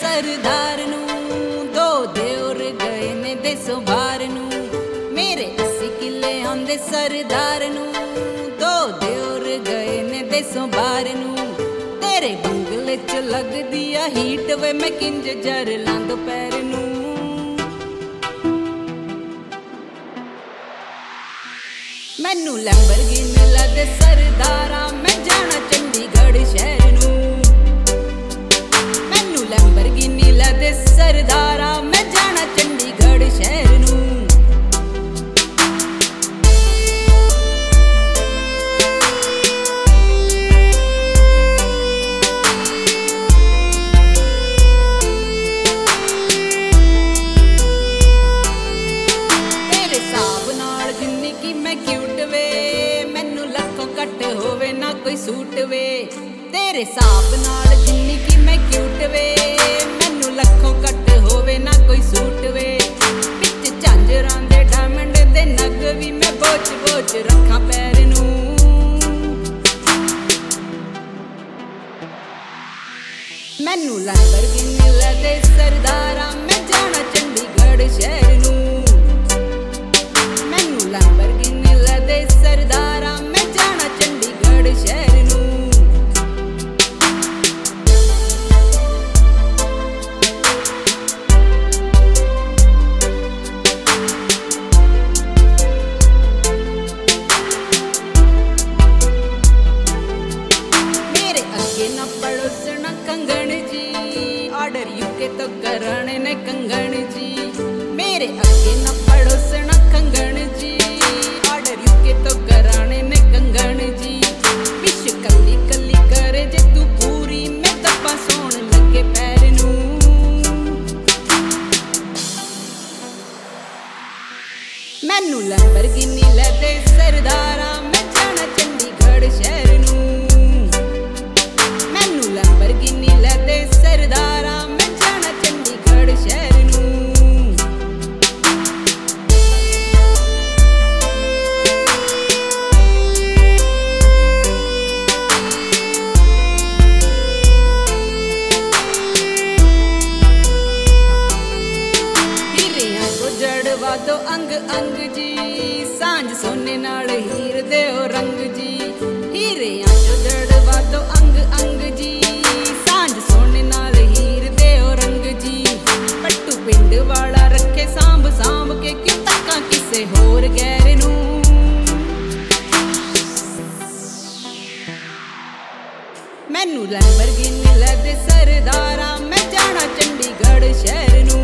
सरदार नू, दो देवर गए ने देसों बाहर नू। मेरे 80 किले आंदे सरदार नू, दो देवर गए ने देसों बाहर नू। तेरे बंगले च लगदी आ हीट वे, मैं किंज जर लां दोपहर नू। मैनू लैम्बोर्गिनी लदे सरदारा, मैं जाना चंडीगढ़ शहर नू। मैनू लैम्बोर्गिनी लदे सरदारा, मैं जाना चंडीगढ़ शहर नू। तेरे साहब नाल जिन्नी की मैं क्यूट वे, मैनू लखों घट होवे ना कोई सूट वे। तेरे साहब नाल जिन्नी की मैं क्यूट वे, मैनू लखों घट होवे ना कोई सूट वे। विच झांजरां दे डायमंड दे नग भी मैं बोच बोच रखां पैर नू। मैनू लैम्बोर्गिनी लदे सरदारा, मैं जाना चंडीगढ़ शहर नू। मैनू लैम्बोर्गिनी लदे सरदारा, मैं जाना चंडीगढ़ शहर नू। मेरे अगे ना पड़ोसना कंगन जी, ऑर्डर यूके तो करने ने कंगन जी। मेरे अगे ना पड़ोसना कंगन जी, ऑर्डर यूके तो कराने ने कंगन जी। विश कली कली करे जे तू पूरी, मैं तप्पा सोन लगे पैर नू। मैनू लैम्बोर्गिनी लदे सरदारा, मैं जाना चंडीगढ़ शहर नू। मैनू लैम्बोर्गिनी लदे सरदारा, मैं जाना चंडीगढ़ शहर नू। हीरियां को जड़वा दो अंग अंग जी, सांझ सोने नाल हीर दे ओ रंग जी। हीरियां को जड़वा दो अंग अंग जी, सांझ सोने नाल हीर दे ओ रंग जी। पट्टू पिंड वाला रखे सांभ सांभ के, क्यों तक्कां किसे होर गैर नू। मैनू लैम्बोर्गिनी लदे सरदारा, मैं जाना चंडीगढ़ शहर नू।